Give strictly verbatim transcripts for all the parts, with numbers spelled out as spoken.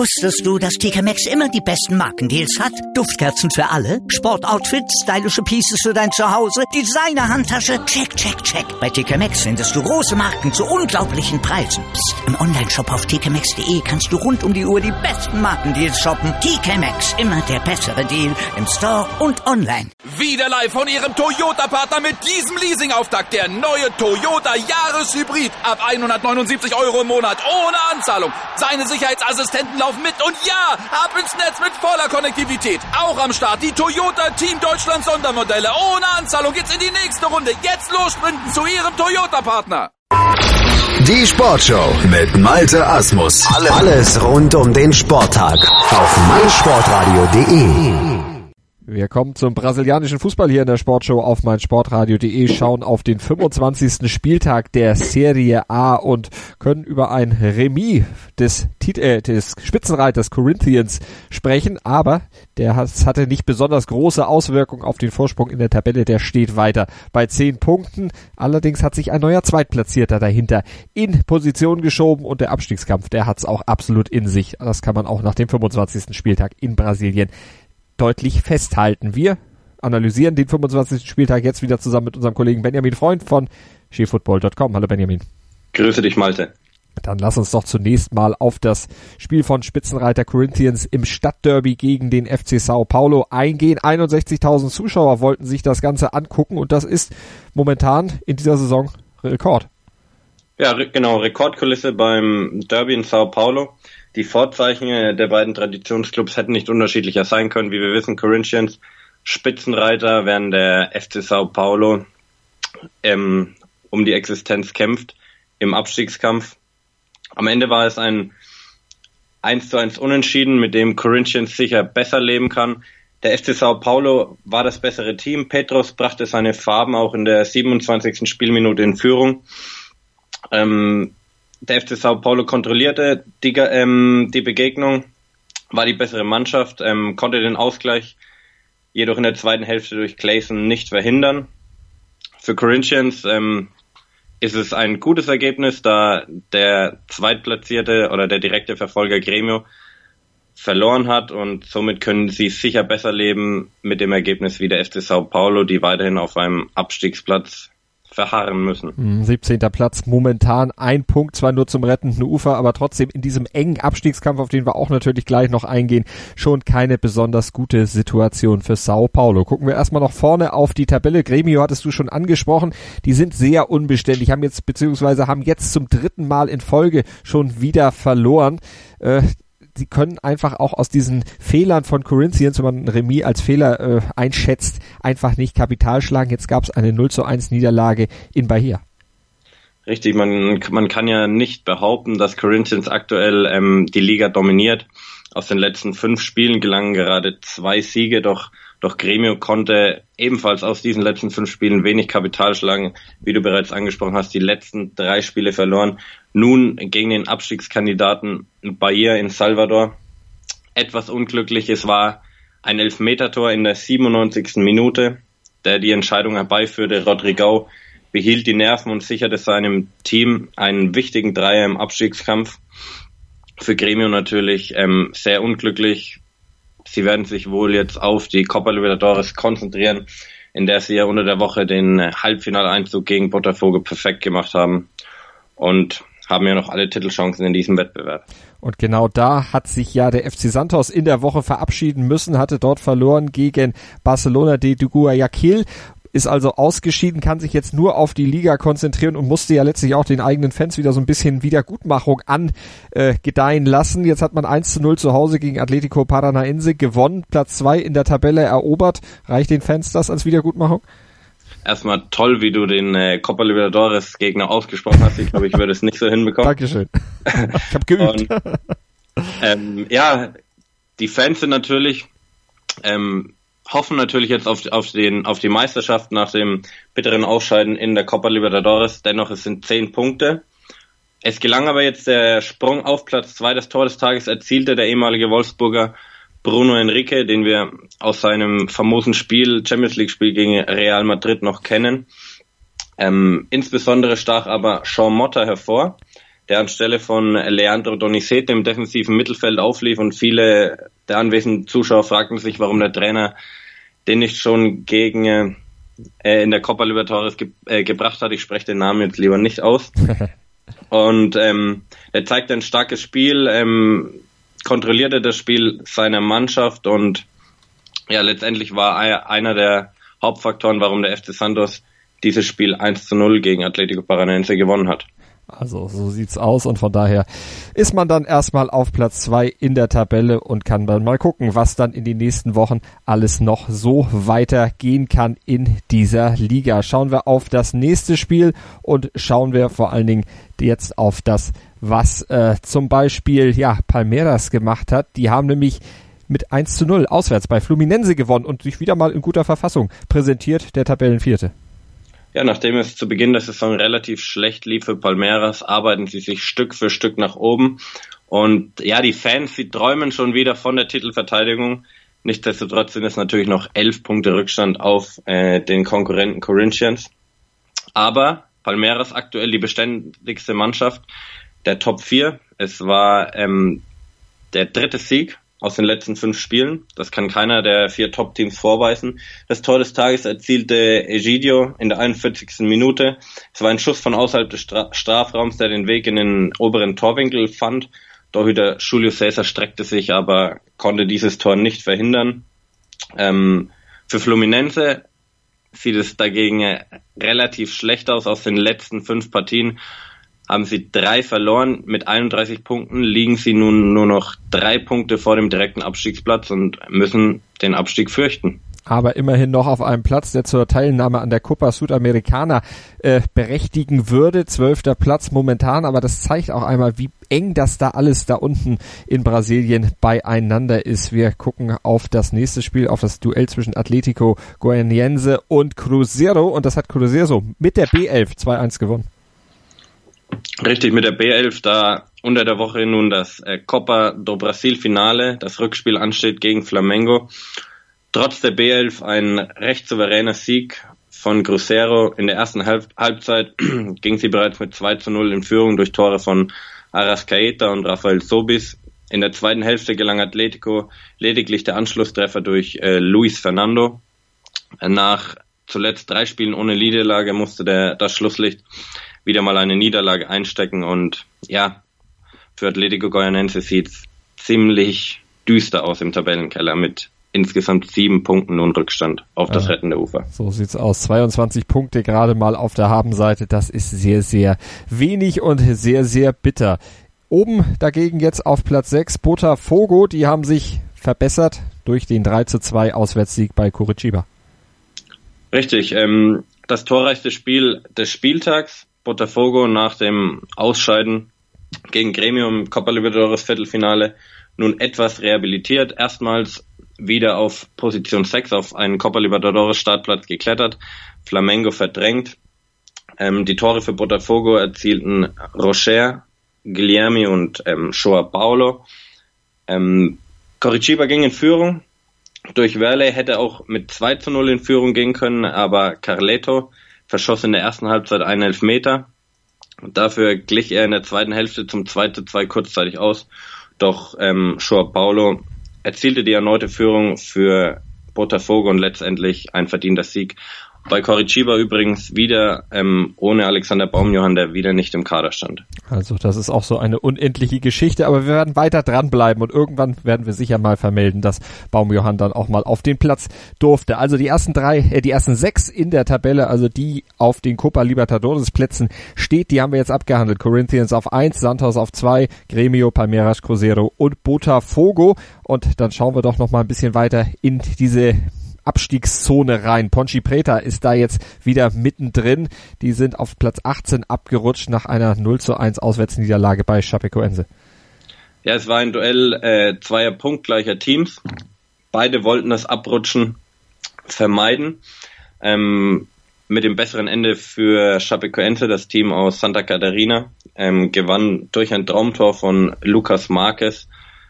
Wusstest du, dass T K Maxx immer die besten Markendeals hat? Duftkerzen für alle, Sportoutfits, stylische Pieces für dein Zuhause, Designer-Handtasche, check, check, check. Bei T K Maxx findest du große Marken zu unglaublichen Preisen. Psst. Im Onlineshop auf t k maxx punkt d e kannst du rund um die Uhr die besten Markendeals shoppen. T K Maxx, immer der bessere Deal im Store und online. Wieder live von Ihrem Toyota-Partner mit diesem Leasing-Auftakt. Der neue Toyota Jahreshybrid. Ab hundertneunundsiebzig Euro im Monat ohne Anzahlung. Seine Sicherheitsassistenten laufen mit und ja, ab ins Netz mit voller Konnektivität. Auch am Start die Toyota Team Deutschland Sondermodelle. Ohne Anzahlung geht's in die nächste Runde. Jetzt los sprinten zu Ihrem Toyota-Partner. Die Sportshow mit Malte Asmus. Alles rund um den Sporttag auf meinsportradio punkt de. Wir kommen zum brasilianischen Fußball hier in der Sportshow auf meinsportradio punkt de, schauen auf den fünfundzwanzigsten Spieltag der Serie A und können über ein Remis des, Tit- äh, des Spitzenreiters Corinthians sprechen, aber der hatte nicht besonders große Auswirkungen auf den Vorsprung in der Tabelle, der steht weiter bei zehn Punkten, allerdings hat sich ein neuer Zweitplatzierter dahinter in Position geschoben und der Abstiegskampf, der hat's auch absolut in sich, das kann man auch nach dem fünfundzwanzigsten Spieltag in Brasilien deutlich festhalten. Wir analysieren den fünfundzwanzigsten Spieltag jetzt wieder zusammen mit unserem Kollegen Benjamin Freund von ski football punkt com. Hallo Benjamin. Grüße dich, Malte. Dann lass uns doch zunächst mal auf das Spiel von Spitzenreiter Corinthians im Stadtderby gegen den F C Sao Paulo eingehen. einundsechzigtausend Zuschauer wollten sich das Ganze angucken und das ist momentan in dieser Saison Rekord. Ja, genau, Rekordkulisse beim Derby in Sao Paulo. Die Vorzeichen der beiden Traditionsclubs hätten nicht unterschiedlicher sein können. Wie wir wissen, Corinthians Spitzenreiter, während der F C Sao Paulo ähm, um die Existenz kämpft im Abstiegskampf. Am Ende war es ein eins zu eins Unentschieden, mit dem Corinthians sicher besser leben kann. Der F C Sao Paulo war das bessere Team. Petros brachte seine Farben auch in der siebenundzwanzigsten Spielminute in Führung. Ähm, Der F C Sao Paulo kontrollierte die, ähm, die Begegnung, war die bessere Mannschaft, ähm, konnte den Ausgleich jedoch in der zweiten Hälfte durch Clayson nicht verhindern. Für Corinthians ähm, ist es ein gutes Ergebnis, da der Zweitplatzierte oder der direkte Verfolger Grêmio verloren hat und somit können sie sicher besser leben mit dem Ergebnis wie der F C Sao Paulo, die weiterhin auf einem Abstiegsplatz verharren müssen. siebzehnter Platz momentan, ein Punkt, zwar nur zum rettenden Ufer, aber trotzdem in diesem engen Abstiegskampf, auf den wir auch natürlich gleich noch eingehen, schon keine besonders gute Situation für Sao Paulo. Gucken wir erstmal noch vorne auf die Tabelle. Grêmio hattest du schon angesprochen, die sind sehr unbeständig, haben jetzt beziehungsweise haben jetzt zum dritten Mal in Folge schon wieder verloren. Äh, Sie können einfach auch aus diesen Fehlern von Corinthians, wenn man ein Remis als Fehler äh, einschätzt, einfach nicht Kapital schlagen. Jetzt gab es eine null zu eins Niederlage in Bahia. Richtig, man, man kann ja nicht behaupten, dass Corinthians aktuell ähm, die Liga dominiert. Aus den letzten fünf Spielen gelangen gerade zwei Siege, doch doch Grêmio konnte ebenfalls aus diesen letzten fünf Spielen wenig Kapital schlagen. Wie du bereits angesprochen hast, die letzten drei Spiele verloren. Nun gegen den Abstiegskandidaten Bahia in Salvador. Etwas Unglückliches war ein Elfmetertor in der siebenundneunzigsten Minute, der die Entscheidung herbeiführte. Rodrigo behielt die Nerven und sicherte seinem Team einen wichtigen Dreier im Abstiegskampf. Für Grêmio natürlich ähm, sehr unglücklich. Sie werden sich wohl jetzt auf die Copa Libertadores konzentrieren, in der sie ja unter der Woche den Halbfinaleinzug gegen Botafogo perfekt gemacht haben und haben ja noch alle Titelchancen in diesem Wettbewerb. Und genau da hat sich ja der F C Santos in der Woche verabschieden müssen, hatte dort verloren gegen Barcelona de Guayaquil, ist also ausgeschieden, kann sich jetzt nur auf die Liga konzentrieren und musste ja letztlich auch den eigenen Fans wieder so ein bisschen Wiedergutmachung angedeihen äh, lassen. Jetzt hat man eins zu null zu Hause gegen Atlético Paranaense gewonnen, Platz zwei in der Tabelle erobert. Reicht den Fans das als Wiedergutmachung? Erstmal toll, wie du den äh, Copa Libertadores Gegner ausgesprochen hast. Ich glaube, ich würde es nicht so hinbekommen. Dankeschön. Ich habe geübt. Und, ähm, ja, die Fans sind natürlich ähm, hoffen natürlich jetzt auf, auf, den, auf die Meisterschaft nach dem bitteren Ausscheiden in der Copa Libertadores. Dennoch, es sind zehn Punkte. Es gelang aber jetzt der Sprung auf Platz zwei. Das Tor des Tages erzielte der ehemalige Wolfsburger Bruno Henrique, den wir aus seinem famosen Spiel, Champions League Spiel gegen Real Madrid noch kennen. Ähm, insbesondere stach aber Sean Motta hervor, der anstelle von Leandro Donizete im defensiven Mittelfeld auflief, und viele der anwesenden Zuschauer fragten sich, warum der Trainer den nicht schon gegen äh, in der Copa Libertadores ge- äh, gebracht hat. Ich spreche den Namen jetzt lieber nicht aus. Und ähm, er zeigte ein starkes Spiel, ähm, kontrollierte das Spiel seiner Mannschaft, und ja, letztendlich war er einer der Hauptfaktoren, warum der F C Santos dieses Spiel eins zu null gegen Atlético Paranaense gewonnen hat. Also so sieht's aus, und von daher ist man dann erstmal auf Platz zwei in der Tabelle und kann dann mal gucken, was dann in den nächsten Wochen alles noch so weitergehen kann in dieser Liga. Schauen wir auf das nächste Spiel und schauen wir vor allen Dingen jetzt auf das, was äh, zum Beispiel ja Palmeiras gemacht hat. Die haben nämlich mit eins zu null auswärts bei Fluminense gewonnen und sich wieder mal in guter Verfassung präsentiert, der Tabellenvierte. Ja, nachdem es zu Beginn der Saison relativ schlecht lief für Palmeiras, arbeiten sie sich Stück für Stück nach oben. Und ja, die Fans, sie träumen schon wieder von der Titelverteidigung. Nichtsdestotrotz sind es natürlich noch elf Punkte Rückstand auf äh, den Konkurrenten Corinthians. Aber Palmeiras aktuell die beständigste Mannschaft der Top vier. Es war ähm, der dritte Sieg aus den letzten fünf Spielen. Das kann keiner der vier Top-Teams vorweisen. Das Tor des Tages erzielte Egidio in der einundvierzigsten Minute. Es war ein Schuss von außerhalb des Stra- Strafraums, der den Weg in den oberen Torwinkel fand. Torhüter Julio César streckte sich, aber konnte dieses Tor nicht verhindern. Ähm, für Fluminense sieht es dagegen relativ schlecht aus. Aus den letzten fünf Partien haben sie drei verloren. Mit einunddreißig Punkten liegen sie nun nur noch drei Punkte vor dem direkten Abstiegsplatz und müssen den Abstieg fürchten. Aber immerhin noch auf einem Platz, der zur Teilnahme an der Copa Sudamericana äh, berechtigen würde. Zwölfter Platz momentan, aber das zeigt auch einmal, wie eng das da alles da unten in Brasilien beieinander ist. Wir gucken auf das nächste Spiel, auf das Duell zwischen Atlético Goianiense und Cruzeiro, und das hat Cruzeiro mit der B elf zwei eins gewonnen. Richtig, mit der B elf, da unter der Woche nun das äh, Copa do Brasil Finale, das Rückspiel ansteht gegen Flamengo. Trotz der B elf ein recht souveräner Sieg von Cruzeiro. In der ersten Halb- Halbzeit ging sie bereits mit zwei zu null in Führung durch Tore von Arrascaeta und Rafael Sobis. In der zweiten Hälfte gelang Atlético lediglich der Anschlusstreffer durch äh, Luis Fernando. Nach zuletzt drei Spielen ohne Niederlage musste der, das Schlusslicht wieder mal eine Niederlage einstecken, und ja, für Atlético Goianiense sieht es ziemlich düster aus im Tabellenkeller mit insgesamt sieben Punkten nun Rückstand auf das ja, rettende Ufer. So sieht's aus. zweiundzwanzig Punkte gerade mal auf der Habenseite. Das ist sehr, sehr wenig und sehr, sehr bitter. Oben dagegen jetzt auf Platz sechs Botafogo. Die haben sich verbessert durch den drei zu zwei Auswärtssieg bei Curitiba. Richtig. Ähm, das torreichste Spiel des Spieltags. Botafogo nach dem Ausscheiden gegen Grêmio im Copa Libertadores Viertelfinale nun etwas rehabilitiert. Erstmals wieder auf Position sechs auf einen Copa Libertadores Startplatz geklettert. Flamengo verdrängt. Ähm, die Tore für Botafogo erzielten Rocher, Guilherme und ähm, João Paulo. Ähm, Curitiba ging in Führung. Durch Verley hätte auch mit zwei zu null in Führung gehen können, aber Carleto verschoss in der ersten Halbzeit einen Elfmeter. Und dafür glich er in der zweiten Hälfte zum zwei zu zwei kurzzeitig aus. Doch ähm, João Paulo erzielte die erneute Führung für Botafogo und letztendlich ein verdienter Sieg. Bei Curitiba übrigens wieder ähm, ohne Alexander Baumjohann, der wieder nicht im Kader stand. Also das ist auch so eine unendliche Geschichte, aber wir werden weiter dranbleiben und irgendwann werden wir sicher mal vermelden, dass Baumjohann dann auch mal auf den Platz durfte. Also die ersten drei, äh, die ersten sechs in der Tabelle, also die auf den Copa Libertadores Plätzen steht, die haben wir jetzt abgehandelt. Corinthians auf eins, Santos auf zwei, Grêmio, Palmeiras, Cruzeiro und Botafogo. Und dann schauen wir doch noch mal ein bisschen weiter in diese Abstiegszone rein. Ponte Preta ist da jetzt wieder mittendrin. Die sind auf Platz achtzehn abgerutscht nach einer null zu eins Auswärtsniederlage bei Chapecoense. Ja, es war ein Duell äh, zweier punktgleicher Teams. Beide wollten das Abrutschen vermeiden. Ähm, mit dem besseren Ende für Chapecoense, das Team aus Santa Catarina, ähm, gewann durch ein Traumtor von Lucas Marquez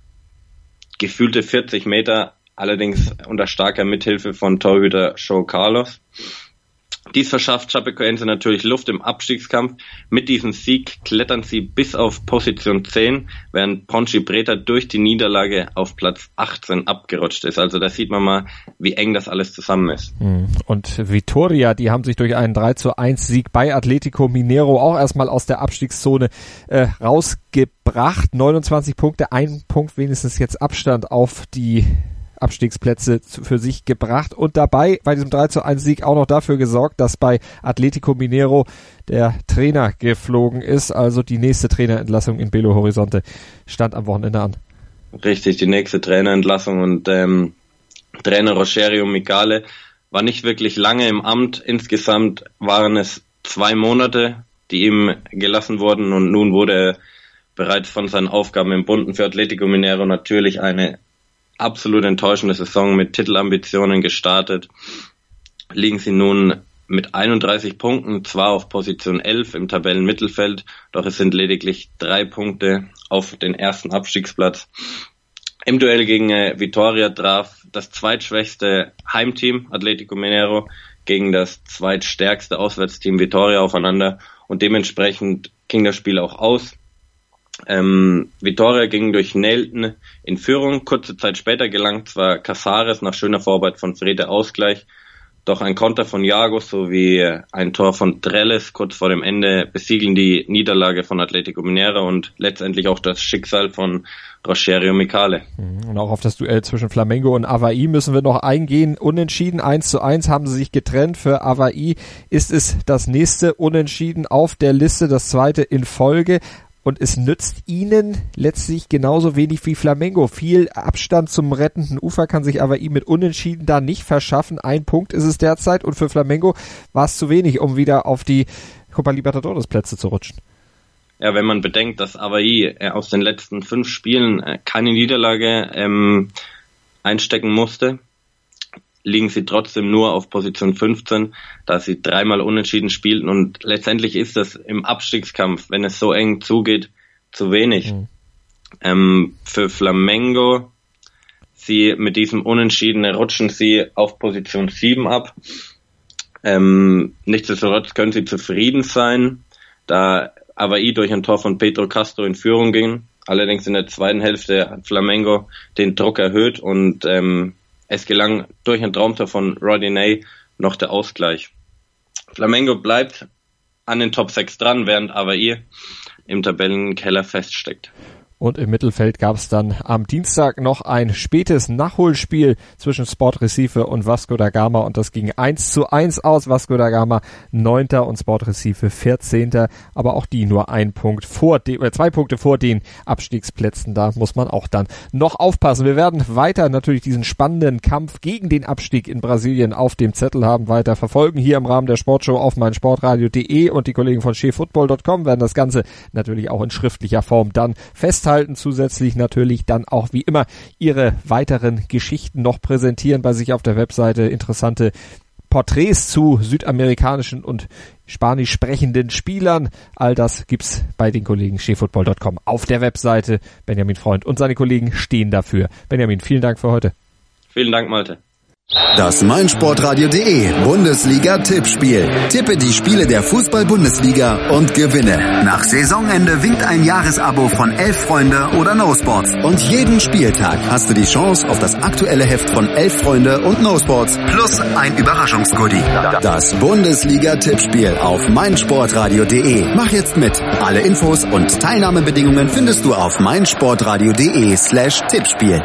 gefühlte vierzig Meter, allerdings unter starker Mithilfe von Torhüter João Carlos. Dies verschafft Chapecoense natürlich Luft im Abstiegskampf. Mit diesem Sieg klettern sie bis auf Position zehn, während Ponte Preta durch die Niederlage auf Platz achtzehn abgerutscht ist. Also da sieht man mal, wie eng das alles zusammen ist. Und Vitória, die haben sich durch einen drei zu eins Sieg bei Atlético Mineiro auch erstmal aus der Abstiegszone äh, rausgebracht. neunundzwanzig Punkte, ein Punkt wenigstens jetzt Abstand auf die Abstiegsplätze für sich gebracht und dabei bei diesem drei zu eins Sieg auch noch dafür gesorgt, dass bei Atlético Mineiro der Trainer geflogen ist. Also die nächste Trainerentlassung in Belo Horizonte stand am Wochenende an. Richtig, die nächste Trainerentlassung und ähm, Trainer Rogério Micali war nicht wirklich lange im Amt. Insgesamt waren es zwei Monate, die ihm gelassen wurden und nun wurde er bereits von seinen Aufgaben entbunden. Für Atlético Mineiro natürlich eine absolut enttäuschende Saison mit Titelambitionen gestartet. Liegen sie nun mit einunddreißig Punkten zwar auf Position elf im Tabellenmittelfeld, doch es sind lediglich drei Punkte auf den ersten Abstiegsplatz. Im Duell gegen äh, Vitória traf das zweitschwächste Heimteam Atlético Mineiro gegen das zweitstärkste Auswärtsteam Vitória aufeinander und dementsprechend ging das Spiel auch aus. Ähm, Vitória ging durch Nelton in Führung. Kurze Zeit später gelang zwar Casares nach schöner Vorarbeit von Fred der Ausgleich, doch ein Konter von Iago sowie ein Tor von Trelles kurz vor dem Ende besiegeln die Niederlage von Atlético Mineiro und letztendlich auch das Schicksal von Rogério Micali. Und auch auf das Duell zwischen Flamengo und Avaí müssen wir noch eingehen. Unentschieden, eins zu eins haben sie sich getrennt. Für Avaí ist es das nächste Unentschieden auf der Liste, das zweite in Folge. Und es nützt ihnen letztlich genauso wenig wie Flamengo. Viel Abstand zum rettenden Ufer kann sich Avaí mit Unentschieden da nicht verschaffen. Ein Punkt ist es derzeit und für Flamengo war es zu wenig, um wieder auf die Copa Libertadores Plätze zu rutschen. Ja, wenn man bedenkt, dass Avaí äh, aus den letzten fünf Spielen äh, keine Niederlage ähm, einstecken musste, liegen sie trotzdem nur auf Position fünfzehn, da sie dreimal unentschieden spielten und letztendlich ist das im Abstiegskampf, wenn es so eng zugeht, zu wenig. Mhm. Ähm, für Flamengo, sie mit diesem Unentschieden rutschen sie auf Position sieben ab. Ähm, nichtsdestotrotz können sie zufrieden sein, da Avaí durch ein Tor von Pedro Castro in Führung ging. Allerdings in der zweiten Hälfte hat Flamengo den Druck erhöht und ähm, es gelang durch ein Traumtor von Rodinei noch der Ausgleich. Flamengo bleibt an den Top sechs dran, während Avaí im Tabellenkeller feststeckt. Und im Mittelfeld gab es dann am Dienstag noch ein spätes Nachholspiel zwischen Sport Recife und Vasco da Gama und das ging eins zu eins aus. Vasco da Gama neunter und Sport Recife vierzehnter Aber auch die nur ein Punkt vor, de- oder zwei Punkte vor den Abstiegsplätzen. Da muss man auch dann noch aufpassen. Wir werden weiter natürlich diesen spannenden Kampf gegen den Abstieg in Brasilien auf dem Zettel haben, weiter verfolgen hier im Rahmen der Sportshow auf meinsportradio punkt de und die Kollegen von chef football punkt com werden das Ganze natürlich auch in schriftlicher Form dann festhalten. Zusätzlich natürlich dann auch wie immer ihre weiteren Geschichten noch präsentieren bei sich auf der Webseite. Interessante Porträts zu südamerikanischen und spanisch sprechenden Spielern. All das gibt's bei den Kollegen chef football punkt com auf der Webseite. Benjamin Freund und seine Kollegen stehen dafür. Benjamin, vielen Dank für heute. Vielen Dank, Malte. Das meinsportradio punkt de Bundesliga-Tippspiel. Tippe die Spiele der Fußball-Bundesliga und gewinne. Nach Saisonende winkt ein Jahresabo von Elf Freunde oder No Sports. Und jeden Spieltag hast du die Chance auf das aktuelle Heft von Elf Freunde und No Sports plus ein Überraschungsgoodie. Das Bundesliga-Tippspiel auf meinsportradio punkt de. Mach jetzt mit. Alle Infos und Teilnahmebedingungen findest du auf meinsportradio punkt de slash Tippspiel.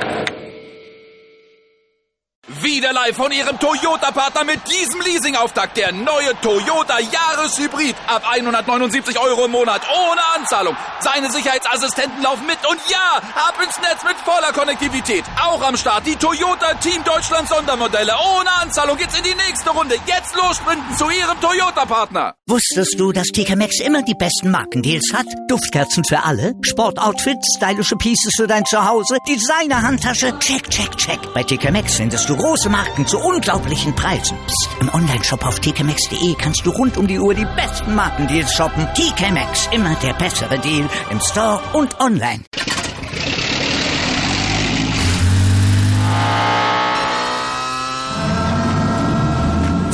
Wieder live von Ihrem Toyota-Partner mit diesem Leasing-Auftakt. Der neue Toyota Jahreshybrid. Ab hundertneunundsiebzig Euro im Monat. Ohne Anzahlung. Seine Sicherheitsassistenten laufen mit. Und ja, ab ins Netz mit voller Konnektivität. Auch am Start die Toyota Team Deutschland Sondermodelle. Ohne Anzahlung geht's in die nächste Runde. Jetzt los sprinten zu Ihrem Toyota-Partner. Wusstest du, dass T K Maxx immer die besten Markendeals hat? Duftkerzen für alle, Sportoutfits, stylische Pieces für dein Zuhause, Designer-Handtasche, check, check, check. Bei T K Maxx findest du große Marken zu unglaublichen Preisen. Psst. Im Onlineshop auf t k maxx punkt de kannst du rund um die Uhr die besten Markendeals shoppen. T K Maxx, immer der bessere Deal im Store und online.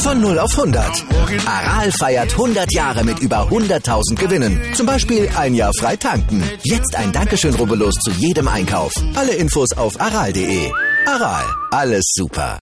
Von null auf hundert. Aral feiert hundert Jahre mit über hunderttausend Gewinnen. Zum Beispiel ein Jahr frei tanken. Jetzt ein Dankeschön, rubbellos zu jedem Einkauf. Alle Infos auf aral punkt de. Aral, alles super.